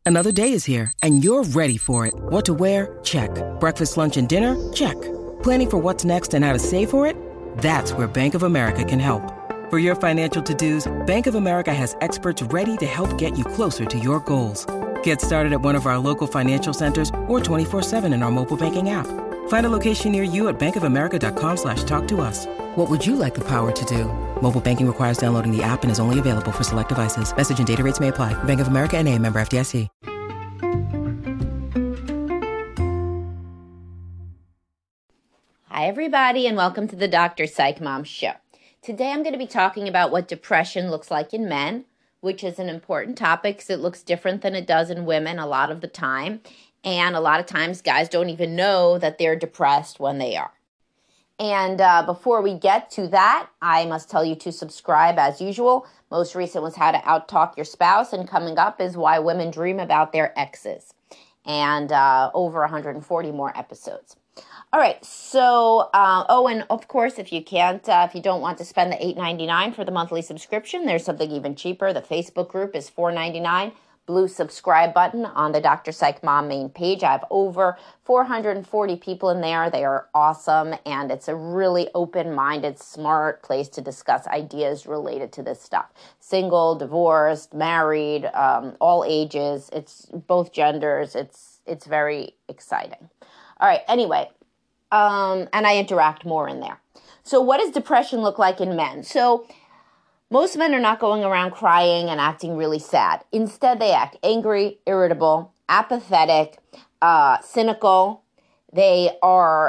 Another day is here, and you're ready for it. What to wear? Check. Breakfast, lunch, and dinner? Check. Planning for what's next and how to save for it? That's where Bank of America can help. For your financial to-dos, Bank of America has experts ready to help get you closer to your goals. Get started at one of our local financial centers or 24/7 in our mobile banking app. Find a location near you at bankofamerica.com/talktous. What would you like the power to do? Mobile banking requires downloading the app and is only available for select devices. Message and data rates may apply. Bank of America N.A., member FDIC. Hi, everybody, and welcome to the Dr. Psych Mom Show. Today, I'm going to be talking about what depression looks like in men, which is an important topic because it looks different than it does in women a lot of the time. And a lot of times, guys don't even know that they're depressed when they are. And before we get to that, I must tell you to subscribe as usual. Most recent was how to outtalk your spouse, and coming up is why women dream about their exes. And over 140 more episodes. All right, so, and of course, if you don't want to spend the $8.99 for the monthly subscription, there's something even cheaper. The Facebook group is $4.99. Blue subscribe button on the Dr. Psych Mom main page. I have over 440 people in there. They are awesome, and it's a really open-minded, smart place to discuss ideas related to this stuff. Single, divorced, married, all ages. It's both genders. It's very exciting. All right, anyway, and I interact more in there. So what does depression look like in men? So most men are not going around crying and acting really sad. Instead, they act angry, irritable, apathetic, cynical. They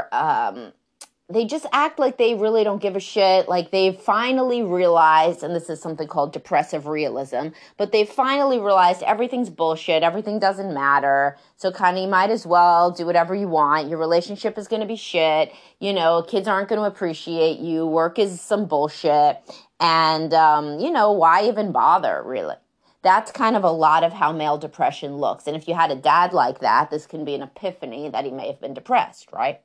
just act like they really don't give a shit, like they've finally realized, and this is something called depressive realism, but they've finally realized everything's bullshit, everything doesn't matter, so kind of you might as well do whatever you want. Your relationship is going to be shit, kids aren't going to appreciate you, work is some bullshit, and, why even bother, really? That's kind of a lot of how male depression looks, and if you had a dad like that, this can be an epiphany that he may have been depressed, right?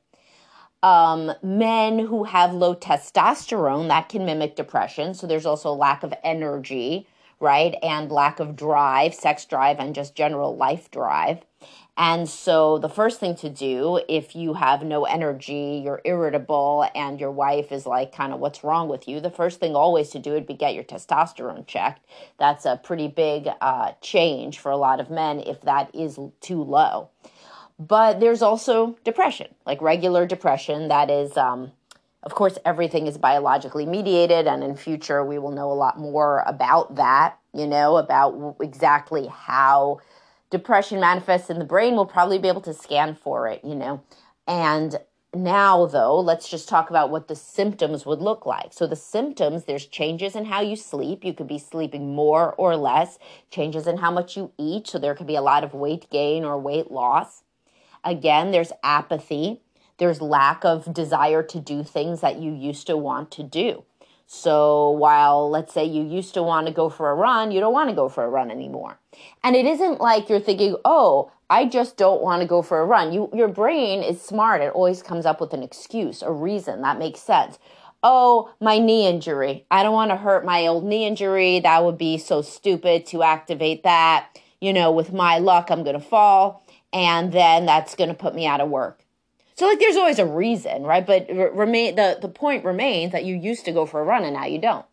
Men who have low testosterone, that can mimic depression. So there's also lack of energy, right? And lack of drive, sex drive, and just general life drive. And so the first thing to do, if you have no energy, you're irritable, and your wife is like, kind of, what's wrong with you? The first thing always to do would be get your testosterone checked. That's a pretty big change for a lot of men if that is too low. But there's also depression, like regular depression. That is, of course, everything is biologically mediated. And in future, we will know a lot more about that, about exactly how depression manifests in the brain. We'll probably be able to scan for it, And now, though, let's just talk about what the symptoms would look like. So the symptoms, there's changes in how you sleep. You could be sleeping more or less. Changes in how much you eat. So there could be a lot of weight gain or weight loss. Again, there's apathy. There's lack of desire to do things that you used to want to do. So while, let's say, you used to want to go for a run, you don't want to go for a run anymore. And it isn't like you're thinking, oh, I just don't want to go for a run. Your brain is smart. It always comes up with an excuse, a reason that makes sense. Oh, my knee injury. I don't want to hurt my old knee injury. That would be so stupid to activate that. With my luck, I'm going to fall. And then that's going to put me out of work. So there's always a reason, right? But the point remains that you used to go for a run and now you don't,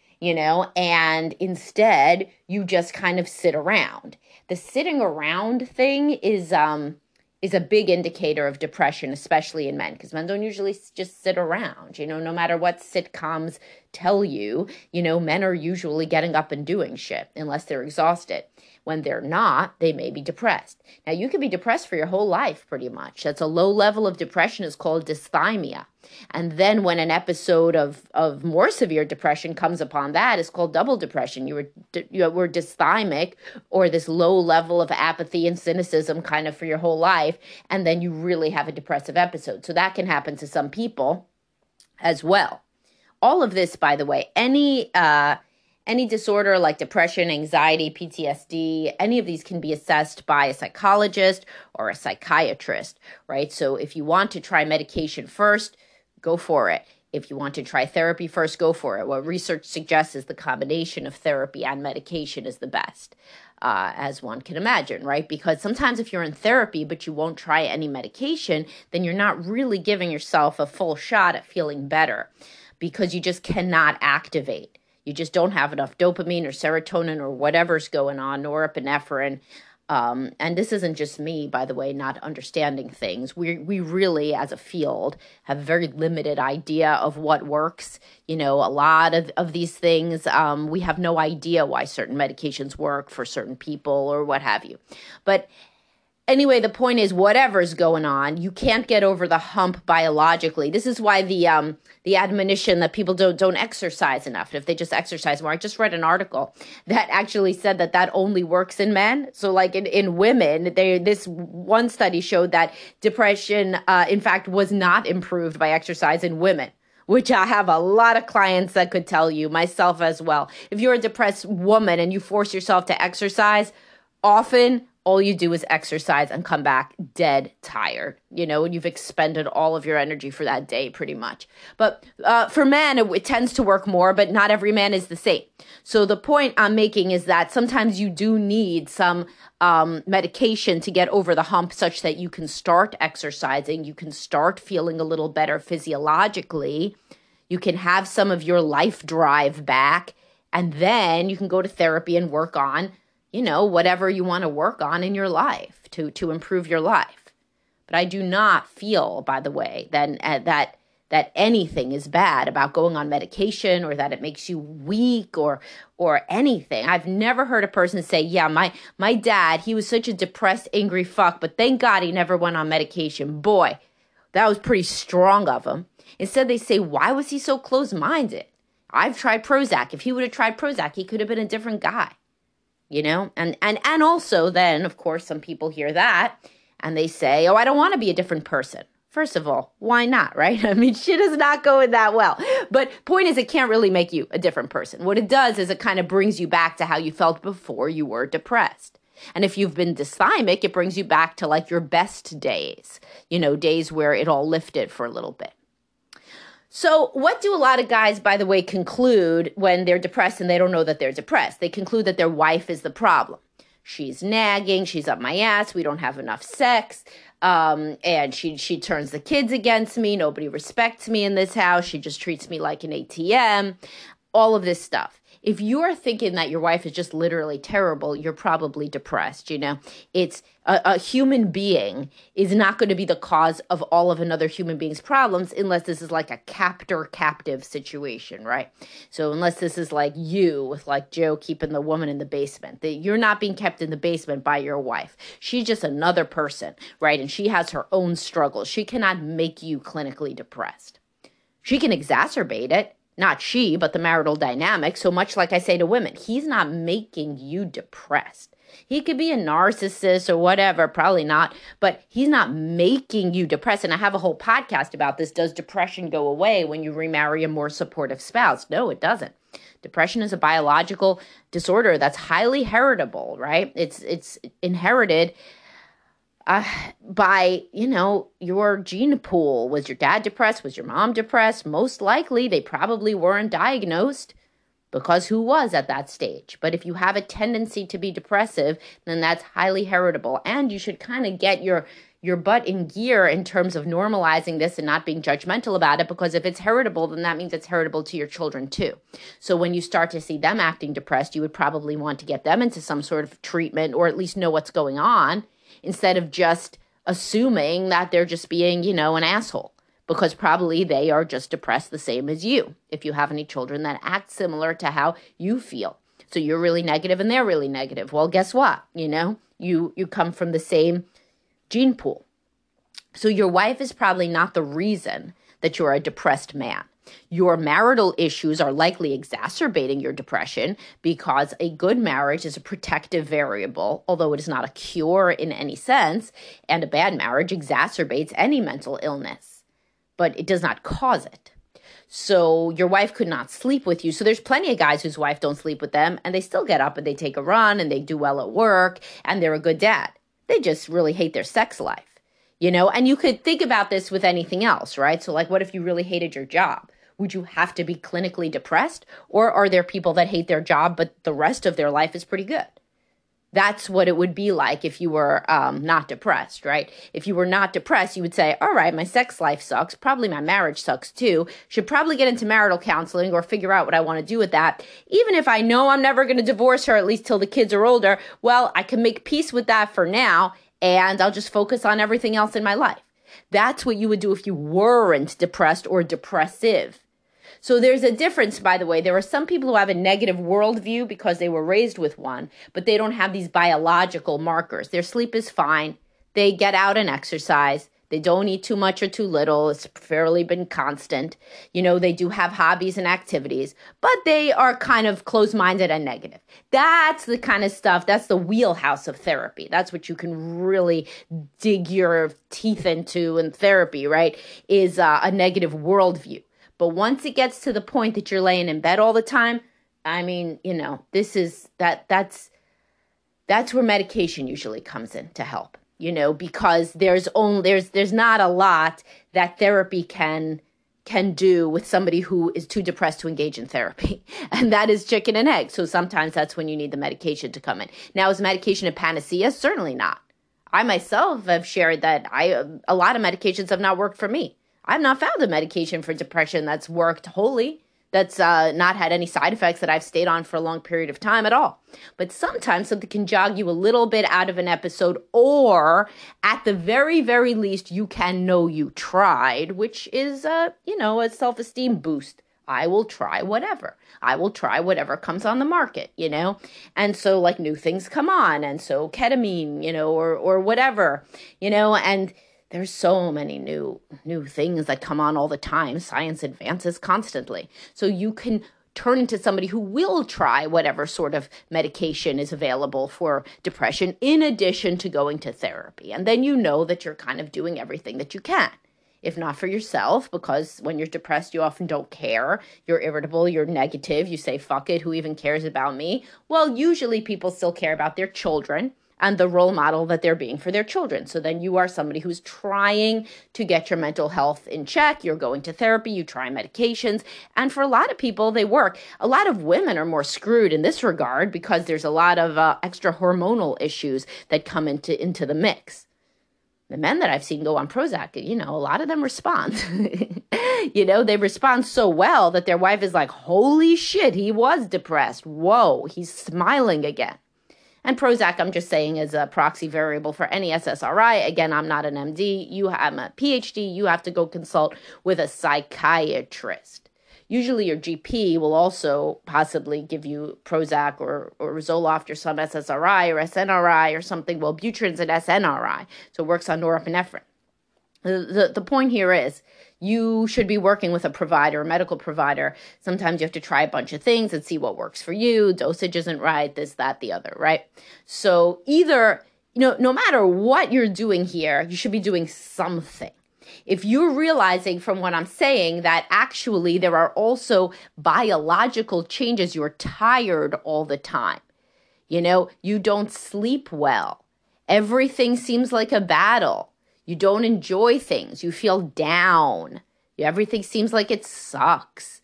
and instead you just kind of sit around. The sitting around thing is a big indicator of depression, especially in men, because men don't usually just sit around, no matter what sitcoms tell you, men are usually getting up and doing shit unless they're exhausted. When they're not, they may be depressed. Now, you could be depressed for your whole life, pretty much. That's a low level of depression is called dysthymia. And then when an episode of more severe depression comes upon that, it's called double depression. You were dysthymic, or this low level of apathy and cynicism kind of for your whole life, and then you really have a depressive episode. So that can happen to some people as well. All of this, by the way, any disorder like depression, anxiety, PTSD, any of these can be assessed by a psychologist or a psychiatrist, right? So if you want to try medication first, go for it. If you want to try therapy first, go for it. What research suggests is the combination of therapy and medication is the best. as one can imagine, right? Because sometimes if you're in therapy, but you won't try any medication, then you're not really giving yourself a full shot at feeling better because you just cannot activate. You just don't have enough dopamine or serotonin or whatever's going on, norepinephrine. And this isn't just me, by the way, not understanding things. We really, as a field, have a very limited idea of what works. A lot of these things, we have no idea why certain medications work for certain people or what have you. But anyway, the point is, whatever's going on, you can't get over the hump biologically. This is why the admonition that people don't exercise enough. If they just exercise more, I just read an article that actually said that only works in men. So, like in women, this one study showed that depression, in fact, was not improved by exercise in women, which I have a lot of clients that could tell you, myself as well. If you're a depressed woman and you force yourself to exercise, often all you do is exercise and come back dead tired, and you've expended all of your energy for that day pretty much. But for men, it tends to work more, but not every man is the same. So the point I'm making is that sometimes you do need some medication to get over the hump such that you can start exercising, you can start feeling a little better physiologically, you can have some of your life drive back, and then you can go to therapy and work on whatever you want to work on in your life to improve your life. But I do not feel, by the way, that anything is bad about going on medication or that it makes you weak or anything. I've never heard a person say, yeah, my dad, he was such a depressed, angry fuck, but thank God he never went on medication. Boy, that was pretty strong of him. Instead, they say, why was he so close-minded? I've tried Prozac. If he would have tried Prozac, he could have been a different guy. And also then, of course, some people hear that and they say, oh, I don't want to be a different person. First of all, why not, right? I mean, shit is not going that well. But point is, it can't really make you a different person. What it does is it kind of brings you back to how you felt before you were depressed. And if you've been dysthymic, it brings you back to like your best days, days where it all lifted for a little bit. So what do a lot of guys, by the way, conclude when they're depressed and they don't know that they're depressed? They conclude that their wife is the problem. She's nagging, she's up my ass, we don't have enough sex, and she turns the kids against me, nobody respects me in this house, she just treats me like an ATM, all of this stuff. If you're thinking that your wife is just literally terrible, you're probably depressed, It's a human being is not going to be the cause of all of another human being's problems unless this is like a captor-captive situation, right? So unless this is like you with like Joe keeping the woman in the basement, that you're not being kept in the basement by your wife. She's just another person, right? And she has her own struggles. She cannot make you clinically depressed. She can exacerbate it. Not she, but the marital dynamic. So much like I say to women, he's not making you depressed. He could be a narcissist or whatever, probably not, but he's not making you depressed. And I have a whole podcast about this. Does depression go away when you remarry a more supportive spouse? No, it doesn't. Depression is a biological disorder that's highly heritable, right? It's inherited by, your gene pool. Was your dad depressed? Was your mom depressed? Most likely, they probably weren't diagnosed because who was at that stage? But if you have a tendency to be depressive, then that's highly heritable. And you should kind of get your butt in gear in terms of normalizing this and not being judgmental about it, because if it's heritable, then that means it's heritable to your children too. So when you start to see them acting depressed, you would probably want to get them into some sort of treatment or at least know what's going on, instead of just assuming that they're just being, an asshole, because probably they are just depressed the same as you, if you have any children that act similar to how you feel. So you're really negative and they're really negative. Well, guess what? You come from the same gene pool. So your wife is probably not the reason that you're a depressed man. Your marital issues are likely exacerbating your depression because a good marriage is a protective variable, although it is not a cure in any sense, and a bad marriage exacerbates any mental illness, but it does not cause it. So your wife could not sleep with you. So there's plenty of guys whose wife don't sleep with them, and they still get up and they take a run and they do well at work and they're a good dad. They just really hate their sex life, and you could think about this with anything else, right? So like, what if you really hated your job? Would you have to be clinically depressed? Or are there people that hate their job, but the rest of their life is pretty good? That's what it would be like if you were not depressed, right? If you were not depressed, you would say, all right, my sex life sucks. Probably my marriage sucks too. Should probably get into marital counseling or figure out what I want to do with that. Even if I know I'm never going to divorce her, at least till the kids are older, well, I can make peace with that for now, and I'll just focus on everything else in my life. That's what you would do if you weren't depressed or depressive. So there's a difference, by the way. There are some people who have a negative worldview because they were raised with one, but they don't have these biological markers. Their sleep is fine. They get out and exercise. They don't eat too much or too little. It's fairly been constant. They do have hobbies and activities, but they are kind of closed-minded and negative. That's the kind of stuff, that's the wheelhouse of therapy. That's what you can really dig your teeth into in therapy, right? Is a negative worldview. But once it gets to the point that you're laying in bed all the time, I mean, that's where medication usually comes in to help, because there's not a lot that therapy can do with somebody who is too depressed to engage in therapy. And that is chicken and egg. So sometimes that's when you need the medication to come in. Now, is medication a panacea? Certainly not. I myself have shared that a lot of medications have not worked for me. I've not found a medication for depression that's worked wholly, that's not had any side effects that I've stayed on for a long period of time at all. But sometimes something can jog you a little bit out of an episode, or at the very, very least, you can know you tried, which is, a self-esteem boost. I will try whatever. I will try whatever comes on the market, And so like new things come on, and so ketamine, or whatever, and there's so many new things that come on all the time. Science advances constantly. So you can turn into somebody who will try whatever sort of medication is available for depression in addition to going to therapy. And then you know that you're kind of doing everything that you can. If not for yourself, because when you're depressed, you often don't care. You're irritable, you're negative, you say, fuck it, who even cares about me? Well, usually people still care about their children and the role model that they're being for their children. So then you are somebody who's trying to get your mental health in check. You're going to therapy, you try medications. And for a lot of people, they work. A lot of women are more screwed in this regard because there's a lot of extra hormonal issues that come into the mix. The men that I've seen go on Prozac, a lot of them respond. They respond so well that their wife is like, holy shit, he was depressed. Whoa, he's smiling again. And Prozac, I'm just saying, is a proxy variable for any SSRI. Again, I'm not an MD. I'm a PhD. You have to go consult with a psychiatrist. Usually your GP will also possibly give you Prozac or Zoloft or some SSRI or SNRI or something. Well, Butrin's an SNRI, so it works on norepinephrine. The point here is you should be working with a provider, a medical provider. Sometimes you have to try a bunch of things and see what works for you. Dosage isn't right, this, that, the other, right? So either, no matter what you're doing here, you should be doing something. If you're realizing from what I'm saying that actually there are also biological changes, you're tired all the time. You don't sleep well. Everything seems like a battle. You don't enjoy things. You feel down. Everything seems like it sucks.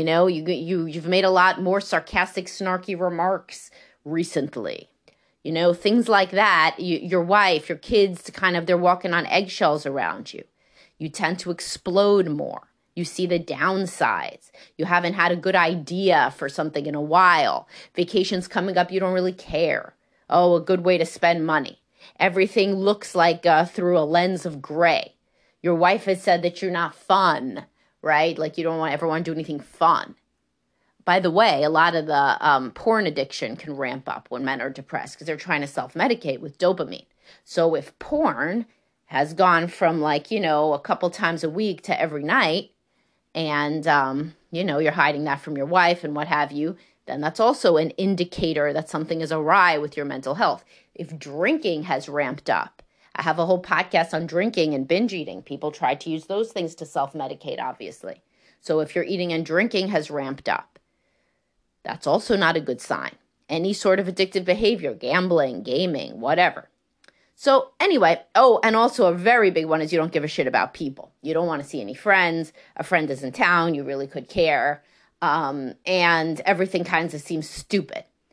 You've made a lot more sarcastic, snarky remarks recently. Things like that. Your wife, your kids, they're walking on eggshells around you. You tend to explode more. You see the downsides. You haven't had a good idea for something in a while. Vacation's coming up, you don't really care. Oh, a good way to spend money. Everything looks like through a lens of gray. Your wife has said that you're not fun, right? Like you don't ever want to do anything fun. By the way, a lot of the porn addiction can ramp up when men are depressed because they're trying to self-medicate with dopamine. So if porn has gone from a couple times a week to every night, and, you're hiding that from your wife and what have you, then that's also an indicator that something is awry with your mental health. If drinking has ramped up, I have a whole podcast on drinking and binge eating. People try to use those things to self-medicate, obviously. So if your eating and drinking has ramped up, that's also not a good sign. Any sort of addictive behavior, gambling, gaming, whatever. So anyway, and also a very big one is you don't give a shit about people. You don't want to see any friends. A friend is in town. You really could care. And everything kind of seems stupid.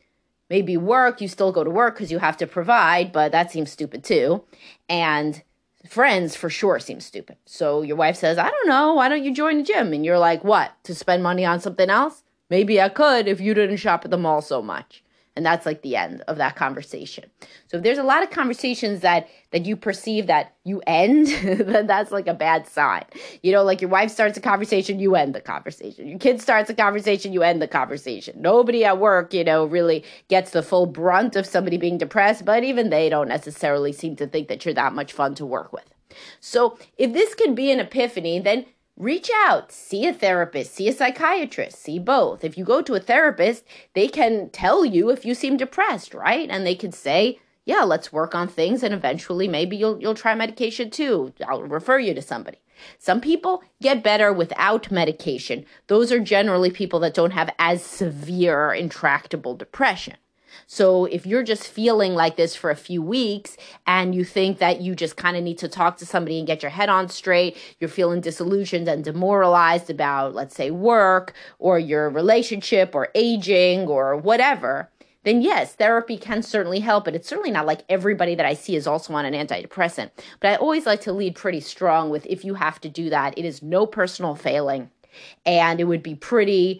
maybe work, you still go to work because you have to provide, but that seems stupid too. And friends for sure seem stupid. So your wife says, I don't know, why don't you join the gym? And you're like, what? To spend money on something else? Maybe I could if you didn't shop at the mall so much. And that's like the end of that conversation. So if there's a lot of conversations that you perceive that you end, then that's like a bad sign. You know, like your wife starts a conversation, you end the conversation. Your kid starts a conversation, you end the conversation. Nobody at work, you know, really gets the full brunt of somebody being depressed, but even they don't necessarily seem to think that you're that much fun to work with. So if this can be an epiphany, then reach out, see a therapist, see a psychiatrist, see both. If you go to a therapist, they can tell you if you seem depressed, right? And they could say, yeah, let's work on things, and eventually maybe you'll try medication too. I'll refer you to somebody. Some people get better without medication. Those are generally people that don't have as severe intractable depression. So if you're just feeling like this for a few weeks and you think that you just kind of need to talk to somebody and get your head on straight, you're feeling disillusioned and demoralized about, let's say, work or your relationship or aging or whatever, then yes, therapy can certainly help. But it's certainly not like everybody that I see is also on an antidepressant. But I always like to lead pretty strong with, if you have to do that, it is no personal failing. And it would be pretty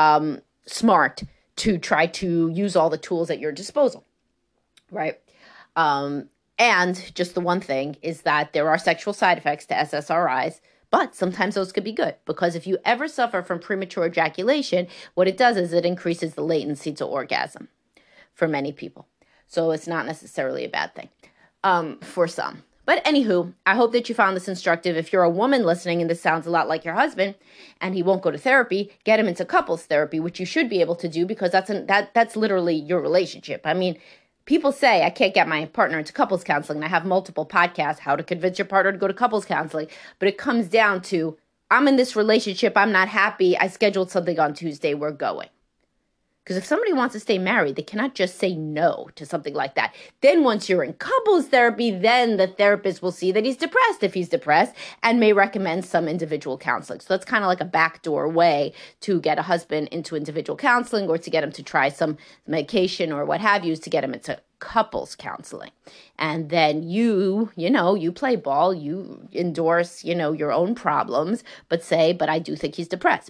smart to try to use all the tools at your disposal, right? And just the one thing is that there are sexual side effects to SSRIs, but sometimes those could be good, because if you ever suffer from premature ejaculation, what it does is it increases the latency to orgasm for many people. So it's not necessarily a bad thing for some. But anywho, I hope that you found this instructive. If you're a woman listening and this sounds a lot like your husband and he won't go to therapy, get him into couples therapy, which you should be able to do, because that's literally your relationship. I mean, people say, I can't get my partner into couples counseling. And I have multiple podcasts, how to convince your partner to go to couples counseling. But it comes down to, I'm in this relationship, I'm not happy, I scheduled something on Tuesday, we're going. Because if somebody wants to stay married, they cannot just say no to something like that. Then once you're in couples therapy, then the therapist will see that he's depressed if he's depressed and may recommend some individual counseling. So that's kind of like a backdoor way to get a husband into individual counseling, or to get him to try some medication or what have you, is to get him into couples counseling. And then you play ball, you endorse, your own problems, but say, but I do think he's depressed,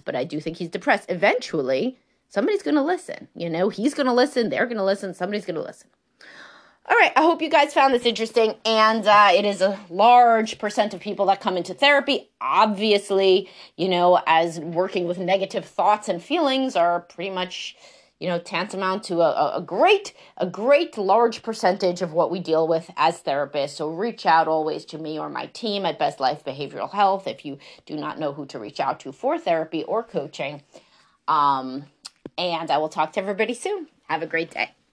Eventually, somebody's going to listen. He's going to listen. They're going to listen. Somebody's going to listen. All right. I hope you guys found this interesting. And it is a large percent of people that come into therapy. Obviously, as working with negative thoughts and feelings are pretty much, tantamount to a great large percentage of what we deal with as therapists. So reach out always to me or my team at Best Life Behavioral Health if you do not know who to reach out to for therapy or coaching. And I will talk to everybody soon. Have a great day.